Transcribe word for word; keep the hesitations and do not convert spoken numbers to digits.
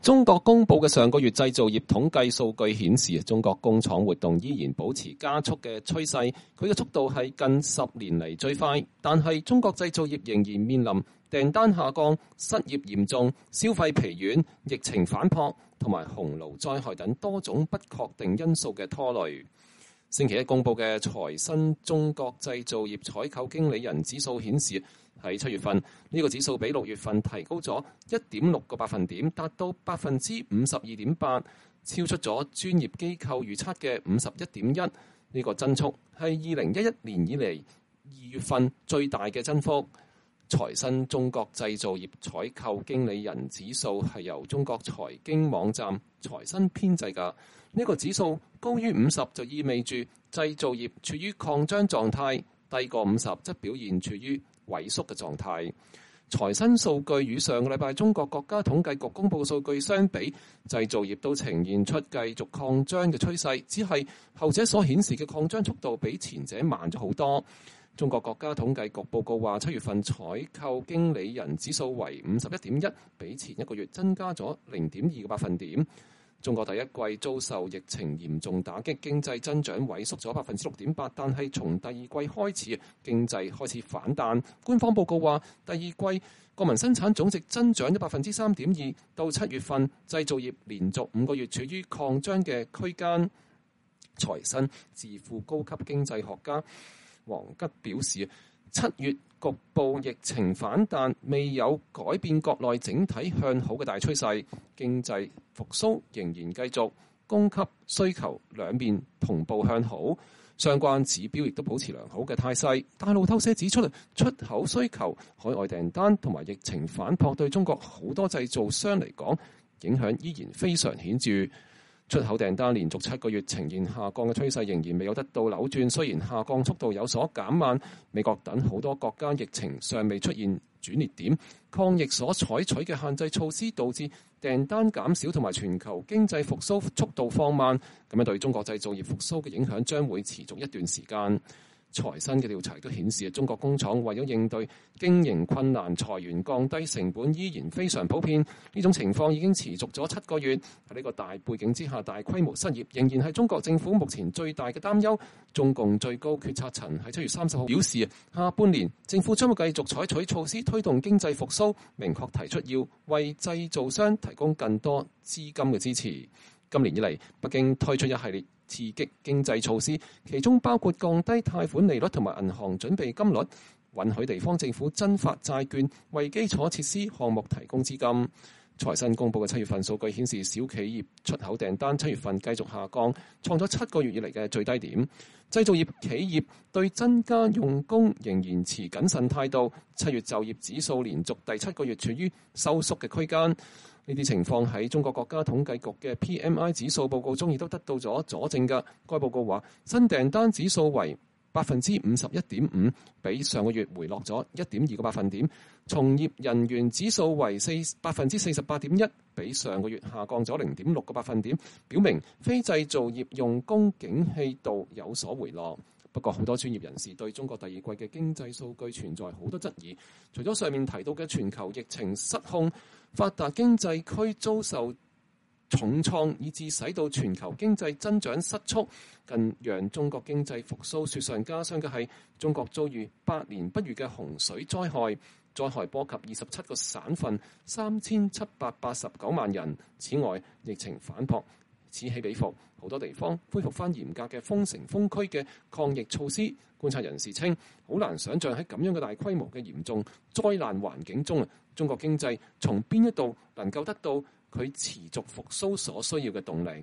中國公佈嘅上個月製造業統計數據顯示，中國工廠活動依然保持加速嘅趨勢，佢嘅速度係近十年嚟最快。但係中國製造業仍然面臨訂單下降、失業嚴重、消費疲軟、疫情反撲同埋洪澇災害等多種不確定因素嘅拖累。星期一公佈嘅財新中國製造業採購經理人指數顯示，喺七月份呢、這個指數比六月份提高咗一點六個百分點，達到百分之五十二點八，超出咗專業機構預測嘅五十一點一。呢個增速係二零一一年以嚟二月份最大嘅增幅。財新中國製造業採購經理人指數係由中國財經網站財新編製㗎。呢個指數高於五十就意味住製造業處於擴張狀態，低過五十則表現處於萎縮嘅狀態。財新數據與上個禮拜中國國家統計局公佈嘅數據相比，製造業都呈現出繼續擴張嘅趨勢，只係後者所顯示嘅擴張速度比前者慢咗好多。中國國家統計局報告話，七月份採購經理人指數為五十一點一，比前一個月增加咗零點二個百分點。中國第一季遭受疫情嚴重打擊，經濟增長萎縮咗百分之六點八，但係從第二季開始，經濟開始反彈。官方報告話，第二季國民生產總值增長咗百分之三點二，到七月份製造業連續五個月處於擴張嘅區間。財新智庫高級經濟學家黃吉表示，七月局部疫情反彈未有改變國內整體向好嘅大趨勢，經濟復甦仍然繼續，供給需求兩面同步向好，相關指標亦都保持良好嘅態勢。但路透社指出，出口需求、海外訂單同埋疫情反撲對中國好多製造商嚟講影響依然非常顯著。出口訂單連續七個月呈現下降嘅趨勢，仍然未有得到扭轉。雖然下降速度有所減慢，美國等好多國家疫情尚未出現轉捩點，抗疫所採取嘅限制措施導致訂單減少同埋全球經濟復甦速度放慢，咁樣對中國製造業復甦嘅影響將會持續一段時間。財新嘅調查都顯示，中國工廠為咗應對經營困難，裁員降低成本依然非常普遍。呢種情況已經持續咗七個月。喺呢個大背景之下，大規模失業仍然係中國政府目前最大嘅擔憂。中共最高決策層喺七月三十號表示，下半年政府將會繼續採取措施推動經濟復甦，明確提出要為製造商提供更多資金嘅支持。今年以嚟，北京推出一系列刺激經濟措施，其中包括降低貸款利率同埋銀行準備金率，允許地方政府增發債券，為基礎設施項目提供資金。財新公佈嘅七月份數據顯示，小企業出口訂單七月份繼續下降，創咗七個月以嚟嘅最低點。製造業企業對增加用工仍然持謹慎態度，七月就業指數連續第七個月處於收縮嘅區間。呢啲情況喺中國國家統計局嘅 P M I 指數報告中亦都得到咗佐證嘅。該報告話，新訂單指數為百分之五十一點五，比上個月回落咗一點二個百分點。從業人員指數為四百分之四十八點一，比上個月下降咗零點六個百分點，表明非製造業用工景氣度有所回落。不過，好多專業人士對中國第二季嘅經濟數據存在好多質疑。除咗上面提到嘅全球疫情失控、發達經濟區遭受重創，以致使到全球經濟增長失速，更讓中國經濟復甦雪上加霜嘅係中國遭遇百年不遇嘅洪水災害，災害波及二十七個省份，三千七百八十九萬人。此外，疫情反撲此起彼伏，好多地方恢復翻嚴格嘅封城封區嘅抗疫措施。觀察人士稱，好難想像喺咁樣嘅大規模嘅嚴重災難環境中啊，中國經濟從邊一度能夠得到佢持續復甦所需要嘅動力。